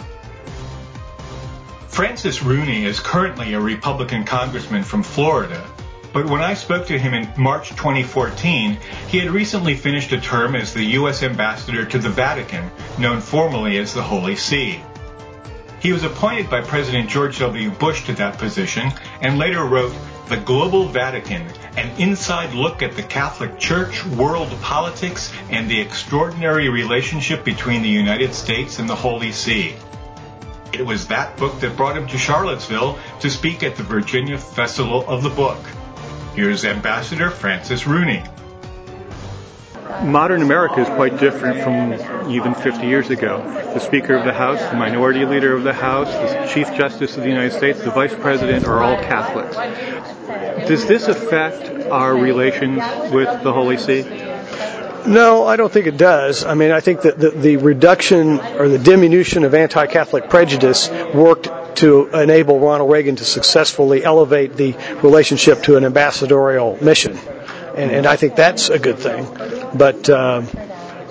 Speaker 1: Francis Rooney is currently a Republican congressman from Florida, but when I spoke to him in March twenty fourteen, he had recently finished a term as the U S ambassador to the Vatican, known formally as the Holy See. He was appointed by President George W. Bush to that position and later wrote The Global Vatican, an inside look at the Catholic Church, world politics, and the extraordinary relationship between the United States and the Holy See. It was that book that brought him to Charlottesville to speak at the Virginia Festival of the Book. Here's Ambassador Francis Rooney.
Speaker 5: Modern America is quite different from even fifty years ago. The Speaker of the House, the Minority Leader of the House, the Chief Justice of the United States, the Vice President are all Catholics. Does this affect our relations with the Holy See?
Speaker 10: No, I don't think it does. I mean, I think that the, the reduction or the diminution of anti-Catholic prejudice worked to enable Ronald Reagan to successfully elevate the relationship to an ambassadorial mission. And, and I think that's a good thing. But, um,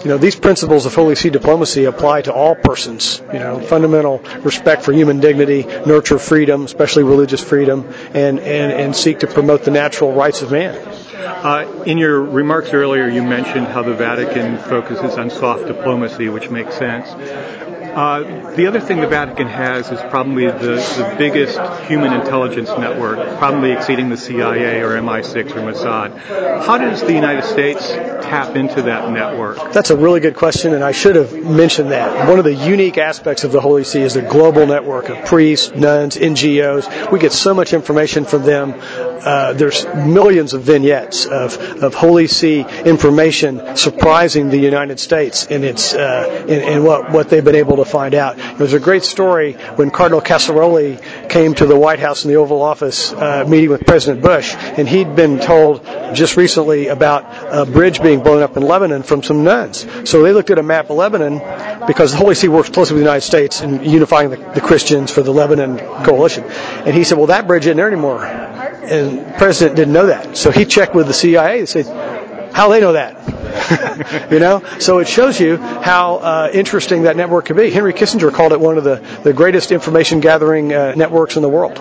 Speaker 10: you know, these principles of Holy See diplomacy apply to all persons. You know, fundamental respect for human dignity, nurture freedom, especially religious freedom, and, and, and seek to promote the natural rights of man.
Speaker 5: Uh, in your remarks earlier, you mentioned how the Vatican focuses on soft diplomacy, which makes sense. Uh, the other thing the Vatican has is probably the, the biggest human intelligence network, probably exceeding the C I A or M I six or Mossad. How does the United States tap into that network?
Speaker 10: That's a really good question, and I should have mentioned that. One of the unique aspects of the Holy See is the global network of priests, nuns, N G Os. We get so much information from them. Uh, there's millions of vignettes of, of Holy See information surprising the United States in its uh, in, in what, what they've been able to find out. There's a great story when Cardinal Casaroli came to the White House in the Oval Office uh, meeting with President Bush, and he'd been told just recently about a bridge being blown up in Lebanon from some nuns. So they looked at a map of Lebanon because the Holy See works closely with the United States in unifying the, the Christians for the Lebanon coalition. And he said, well, that bridge isn't there anymore. And the president didn't know that. So he checked with the C I A and said, how do they know that? You know? So it shows you how uh, interesting that network could be. Henry Kissinger called it one of the, the greatest information gathering uh, networks in the world.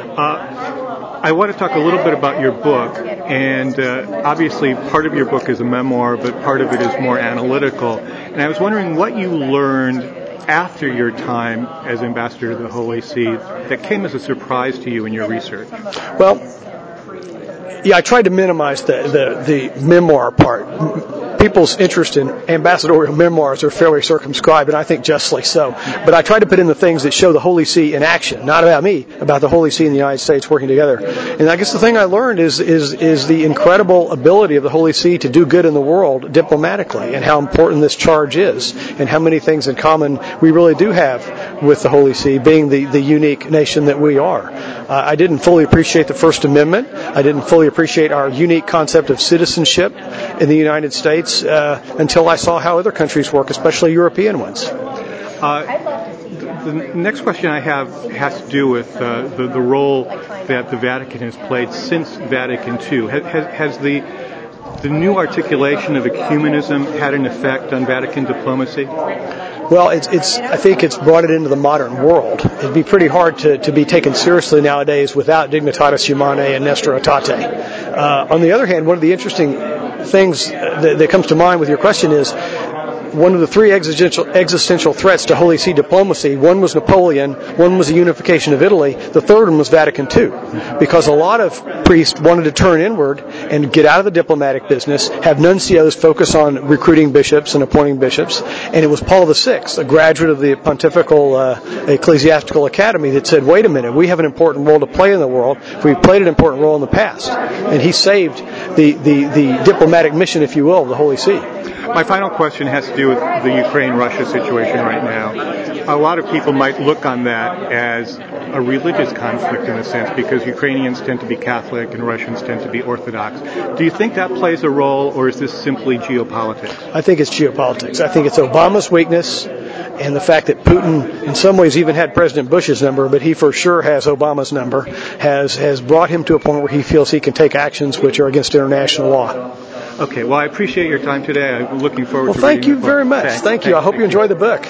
Speaker 5: Uh, I want to talk a little bit about your book. And uh, obviously part of your book is a memoir, but part of it is more analytical. And I was wondering what you learned after your time as ambassador to the Holy See that came as a surprise to you in your research?
Speaker 10: Well, yeah, I tried to minimize the, the, the memoir part. People's interest in ambassadorial memoirs are fairly circumscribed, and I think justly so. But I tried to put in the things that show the Holy See in action, not about me, about the Holy See and the United States working together. And I guess the thing I learned is is is the incredible ability of the Holy See to do good in the world diplomatically, and how important this charge is, and how many things in common we really do have with the Holy See, being the, the unique nation that we are. Uh, I didn't fully appreciate the First Amendment. I didn't fully appreciate our unique concept of citizenship in the United States uh, until I saw how other countries work, especially European ones.
Speaker 5: Uh, the next question I have has to do with uh, the, the role that the Vatican has played since Vatican Two. Has, has, has the the new articulation of ecumenism had an effect on Vatican diplomacy?
Speaker 10: Well, it's, it's, I think it's brought it into the modern world. It'd be pretty hard to, to be taken seriously nowadays without Dignitatis Humanae and Nestor Aetate. Uh, on the other hand, one of the interesting things that, that comes to mind with your question is one of the three existential, existential threats to Holy See diplomacy. One was Napoleon, one was the unification of Italy, the third one was Vatican Two. Because a lot of priests wanted to turn inward and get out of the diplomatic business, have nuncios focus on recruiting bishops and appointing bishops, and it was Paul the Sixth, a graduate of the Pontifical uh, Ecclesiastical Academy, that said, wait a minute, we have an important role to play in the world. We've played an important role in the past. And he saved the, the, the diplomatic mission, if you will, of the Holy See.
Speaker 5: My final question has to do with the Ukraine-Russia situation right now. A lot of people might look on that as a religious conflict in a sense, because Ukrainians tend to be Catholic and Russians tend to be Orthodox. Do you think that plays a role, or is this simply geopolitics?
Speaker 10: I think it's geopolitics. I think it's Obama's weakness and the fact that Putin in some ways even had President Bush's number, but he for sure has Obama's number, has, has brought him to a point where he feels he can take actions which are against international law.
Speaker 5: Okay, well, I appreciate your time today. I'm looking forward
Speaker 10: well,
Speaker 5: to
Speaker 10: reading
Speaker 5: reading the book.
Speaker 10: Well, thank you very much.
Speaker 5: Thanks.
Speaker 10: Thank you.
Speaker 5: Thanks.
Speaker 10: I hope
Speaker 5: Thank
Speaker 10: you enjoy
Speaker 5: you.
Speaker 10: the book.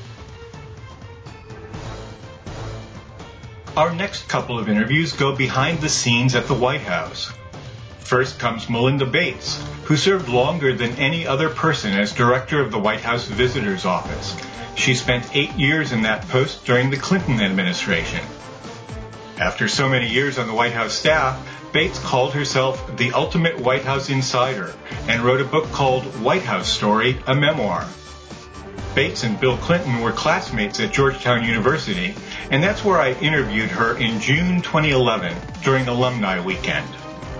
Speaker 1: Our next couple of interviews go behind the scenes at the White House. First comes Melinda Bates, who served longer than any other person as director of the White House Visitors Office. She spent eight years in that post during the Clinton administration. After so many years on the White House staff, Bates called herself the ultimate White House insider and wrote a book called White House Story, a memoir. Bates and Bill Clinton were classmates at Georgetown University, and that's where I interviewed her in June twenty eleven during Alumni Weekend.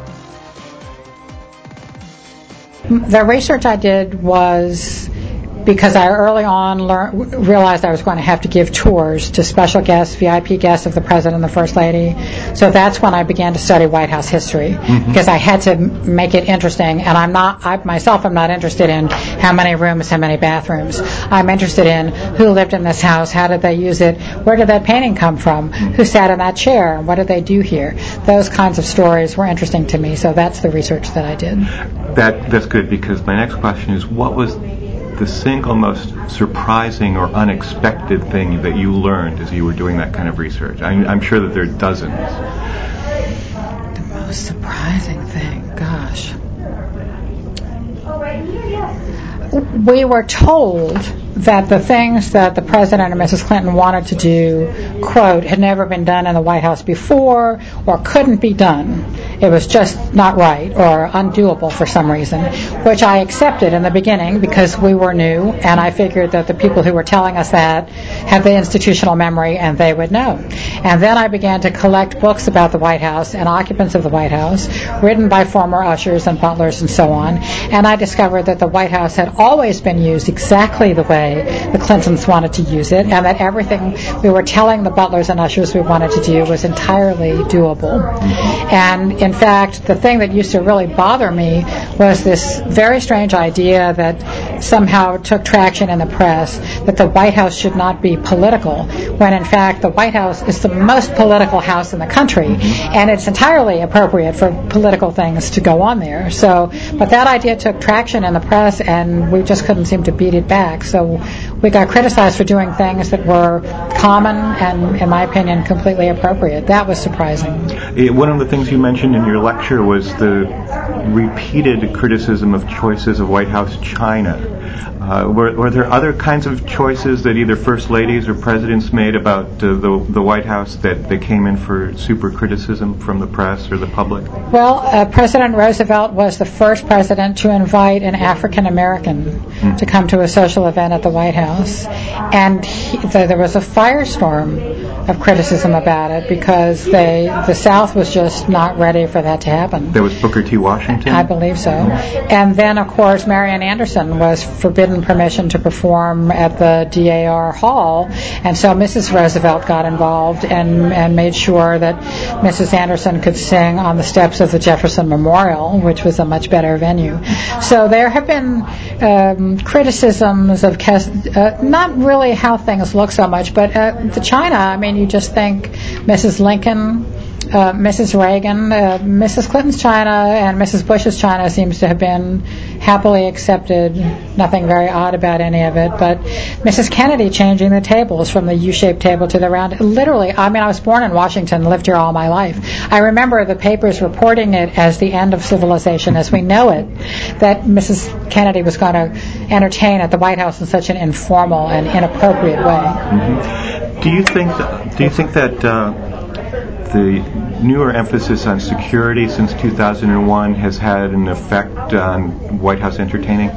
Speaker 11: The research I did was because I early on learned, realized I was going to have to give tours to special guests, V I P guests of the President and the First Lady. So that's when I began to study White House history, mm-hmm. because I had to make it interesting. And I'm not, I myself am not interested in how many rooms, how many bathrooms. I'm interested in who lived in this house, how did they use it, where did that painting come from, who sat in that chair, what did they do here. Those kinds of stories were interesting to me, so that's the research that I did.
Speaker 5: That That's good, because my next question is, what was
Speaker 1: the single most surprising or unexpected thing that you learned as you were doing that kind of research? I'm, I'm sure that there are dozens.
Speaker 11: The most surprising thing, gosh. We were told that the things that the President and Missus Clinton wanted to do, quote, had never been done in the White House before or couldn't be done. It was just not right or undoable for some reason, which I accepted in the beginning because we were new, and I figured that the people who were telling us that had the institutional memory and they would know. And then I began to collect books about the White House and occupants of the White House, written by former ushers and butlers and so on, and I discovered that the White House had always been used exactly the way the Clintons wanted to use it, and that everything we were telling the butlers and ushers we wanted to do was entirely doable. And in fact, the thing that used to really bother me was this very strange idea that somehow took traction in the press, that the White House should not be political, when in fact the White House is the most political house in the country, and it's entirely appropriate for political things to go on there. So, but that idea took traction in the press, and we just couldn't seem to beat it back. So we got criticized for doing things that were common and, in my opinion, completely appropriate. That was surprising.
Speaker 1: One of the things you mentioned in your lecture was the repeated criticism of choices of White House china. Uh, were, were there other kinds of choices that either first ladies or presidents made about uh, the, the White House that they came in for super criticism from the press or the public?
Speaker 11: Well, uh, President Roosevelt was the first president to invite an African American mm. to come to a social event at the White House, and he, the, there was a firestorm of criticism about it because they the South was just not ready for that to happen.
Speaker 1: There was Booker T. Washington?
Speaker 11: I believe so. And then, of course, Marian Anderson was forbidden permission to perform at the D A R Hall, and so Missus Roosevelt got involved and, and made sure that Missus Anderson could sing on the steps of the Jefferson Memorial, which was a much better venue. So there have been um, criticisms of uh, not really how things look so much, but uh, the China, I mean, you just think Missus Lincoln, Uh, Missus Reagan, uh, Missus Clinton's China, and Missus Bush's China seems to have been happily accepted. Nothing very odd about any of it. But Missus Kennedy changing the tables from the U-shaped table to the round. Literally, I mean, I was born in Washington, lived here all my life. I remember the papers reporting it as the end of civilization as we know it, that Missus Kennedy was going to entertain at the White House in such an informal and inappropriate way.
Speaker 1: Mm-hmm. Do you think that, do you think that uh, the newer emphasis on security since two thousand one has had an effect on White House entertaining?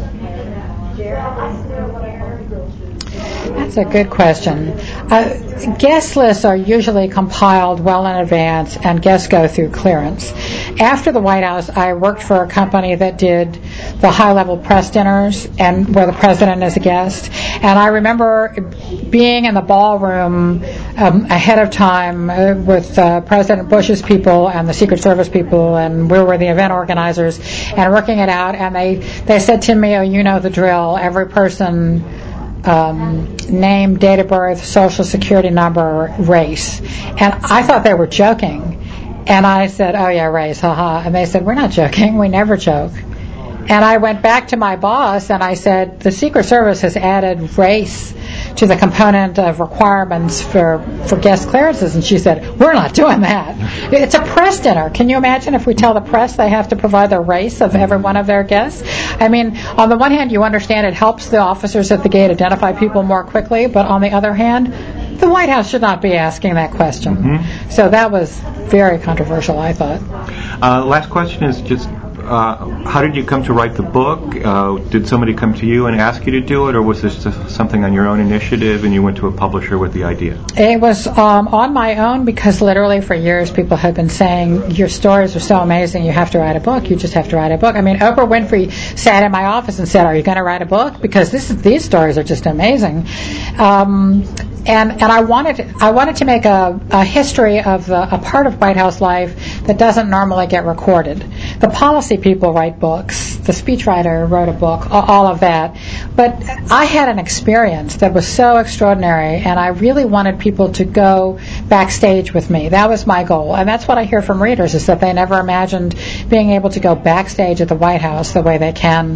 Speaker 11: That's a good question. Uh, guest lists are usually compiled well in advance, and guests go through clearance. After the White House, I worked for a company that did the high-level press dinners, and where the president is a guest. And I remember being in the ballroom um, ahead of time uh, with uh, President Bush's people and the Secret Service people, and we were the event organizers, and working it out. And they, they said to me, "Oh, you know the drill. Every person." Um, name, date of birth, social security number, race." And I thought they were joking. And I said, "Oh yeah, race, haha." And they said, "We're not joking. We never joke." And I went back to my boss and I said, "The Secret Service has added race to the component of requirements for, for guest clearances." And she said, "We're not doing that. It's a press dinner. Can you imagine if we tell the press they have to provide the race of every one of their guests?" I mean, on the one hand, you understand it helps the officers at the gate identify people more quickly, but on the other hand, the White House should not be asking that question. Mm-hmm. So that was very controversial, I thought.
Speaker 1: Uh, last question is just, Uh, how did you come to write the book? Uh, did somebody come to you and ask you to do it, or was this something on your own initiative and you went to a publisher with the idea?
Speaker 11: It was um, on my own because literally for years people had been saying, "Your stories are so amazing, you have to write a book, you just have to write a book." I mean, Oprah Winfrey sat in my office and said, "Are you going to write a book? Because this is, these stories are just amazing." Um, And and I wanted I wanted to make a, a history of the, a part of White House life that doesn't normally get recorded. The policy people write books. The speechwriter wrote a book. All of that. But I had an experience that was so extraordinary, and I really wanted people to go backstage with me. That was my goal, and that's what I hear from readers: is that they never imagined being able to go backstage at the White House the way they can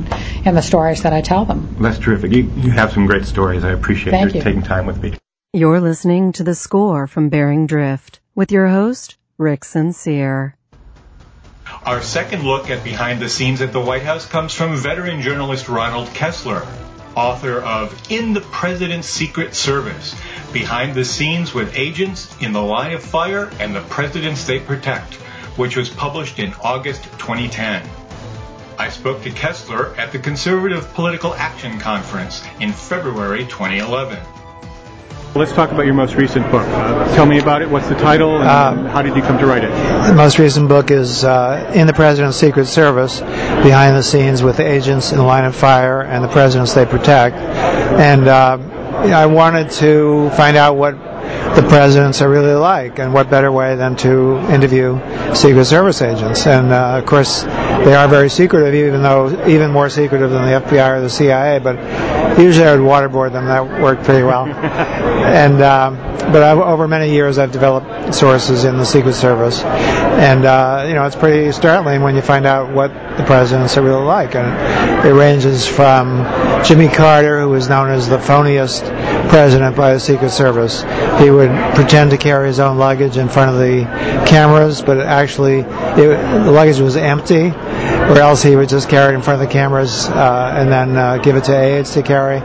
Speaker 11: in the stories that I tell them.
Speaker 1: That's terrific. You, you have some great stories. I appreciate
Speaker 11: Thank
Speaker 1: your
Speaker 11: you.
Speaker 1: taking time with me.
Speaker 3: You're listening to The Score from Bering Drift with your host, Rick Sincere.
Speaker 1: Our second look at behind the scenes at the White House comes from veteran journalist Ronald Kessler, author of In the President's Secret Service, Behind the Scenes with Agents in the Line of Fire and the Presidents They Protect, which was published in August twenty ten. I spoke to Kessler at the Conservative Political Action Conference in February twenty eleven.
Speaker 5: Let's talk about your most recent book. Uh, tell me about it. What's the title, and uh, how did you come to write it?
Speaker 12: The most recent book is uh, In the President's Secret Service, Behind the Scenes with Agents in the Line of Fire and the Presidents They Protect. And uh, I wanted to find out what the presidents are really like, and what better way than to interview Secret Service agents. And uh, of course, they are very secretive, even though even more secretive than the F B I or the C I A. But usually, I would waterboard them. That worked pretty well. and um, but I've, over many years, I've developed sources in the Secret Service, and uh, you know, it's pretty startling when you find out what the presidents are really like. And it ranges from Jimmy Carter, who was known as the phoniest president by the Secret Service. He would pretend to carry his own luggage in front of the cameras, but actually it, the luggage was empty, or else he would just carry it in front of the cameras uh, and then uh, give it to aides to carry.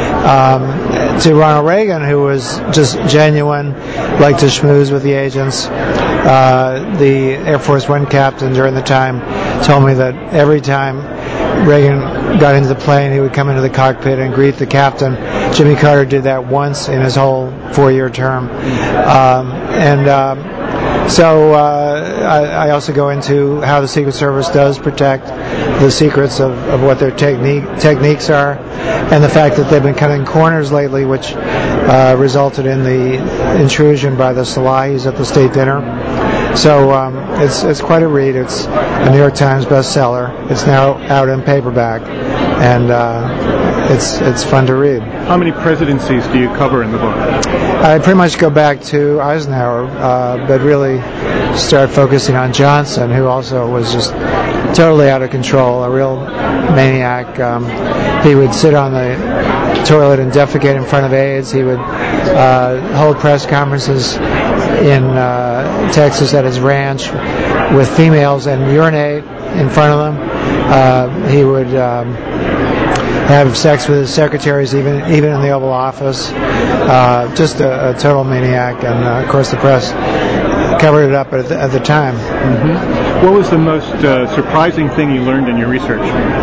Speaker 12: Um, to Ronald Reagan, who was just genuine, liked to schmooze with the agents. Uh, the Air Force One captain during the time told me that every time Reagan got into the plane, he would come into the cockpit and greet the captain. Jimmy Carter did that once in his whole four-year term. Um, and um, so uh, I, I also go into how the Secret Service does protect the secrets of, of what their technique, techniques are, and the fact that they've been cutting corners lately, which uh, resulted in the intrusion by the Salahis at the state dinner. So um, it's it's quite a read. It's a New York Times bestseller. It's now out in paperback, and uh, it's it's fun to read.
Speaker 5: How many presidencies do you cover in the book?
Speaker 12: I pretty much go back to Eisenhower, uh, but really start focusing on Johnson, who also was just totally out of control, a real maniac. Um, he would sit on the toilet and defecate in front of aides. He would uh, hold press conferences in uh, Texas at his ranch with females and urinate in front of them. Uh, he would um, have sex with his secretaries, even even in the Oval Office. Uh, just a, a total maniac, and uh, of course the press covered it up at the, at the time.
Speaker 5: Mm-hmm. What was the most uh, surprising thing you learned in your research?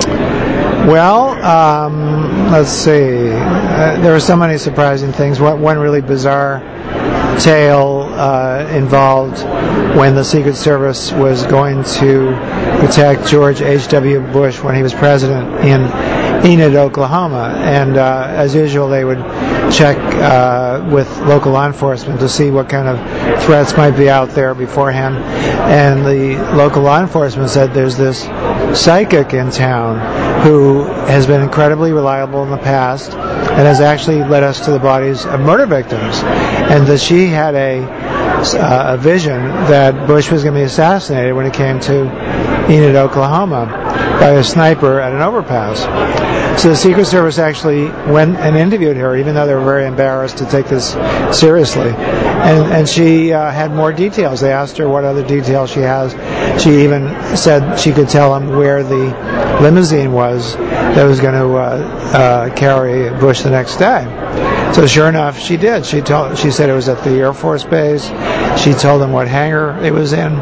Speaker 12: Well, um, let's see. Uh, there were so many surprising things. One, one really bizarre tale uh, involved when the Secret Service was going to protect George H W Bush when he was president in Enid, Oklahoma. And uh, as usual, they would check uh, with local law enforcement to see what kind of threats might be out there beforehand. And the local law enforcement said there's this psychic in town who has been incredibly reliable in the past and has actually led us to the bodies of murder victims. And that she had a, uh, a vision that Bush was going to be assassinated when it came to Enid, Oklahoma, by a sniper at an overpass. So the Secret Service actually went and interviewed her, even though they were very embarrassed to take this seriously. And, and she uh, had more details. They asked her what other details she has. She even said she could tell them where the limousine was that was going to uh, uh, carry Bush the next day. So sure enough, she did. She told. She said it was at the Air Force Base. She told them what hangar it was in,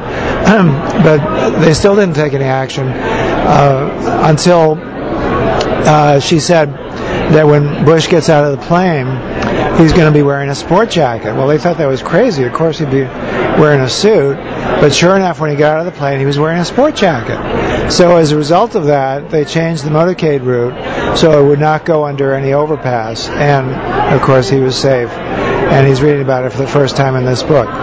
Speaker 12: but they still didn't take any action uh, until uh, she said that when Bush gets out of the plane, he's going to be wearing a sport jacket. Well, they thought that was crazy. Of course, he'd be wearing a suit. But sure enough, when he got out of the plane, he was wearing a sport jacket. So as a result of that, they changed the motorcade route so it would not go under any overpass. And, of course, he was safe. And he's reading about it for the first time in this book.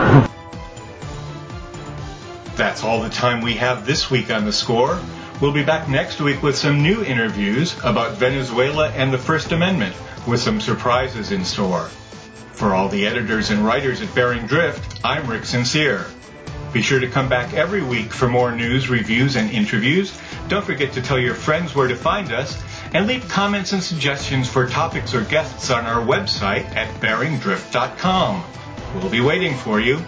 Speaker 1: That's all the time we have this week on The Score. We'll be back next week with some new interviews about Venezuela and the First Amendment, with some surprises in store. For all the editors and writers at Bering Drift, I'm Rick Sincere. Be sure to come back every week for more news, reviews, and interviews. Don't forget to tell your friends where to find us. and leave comments and suggestions for topics or guests on our website at bearing drift dot com. We'll be waiting for you.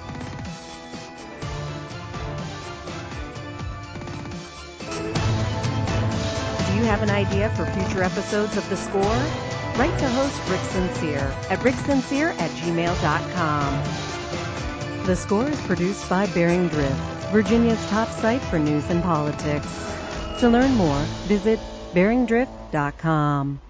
Speaker 3: Do you have an idea for future episodes of The Score? Write to host Rick Sincere at rick sincere at gmail dot com. The Score is produced by Bearing Drift, Virginia's top site for news and politics. To learn more, visit bearing drift dot com.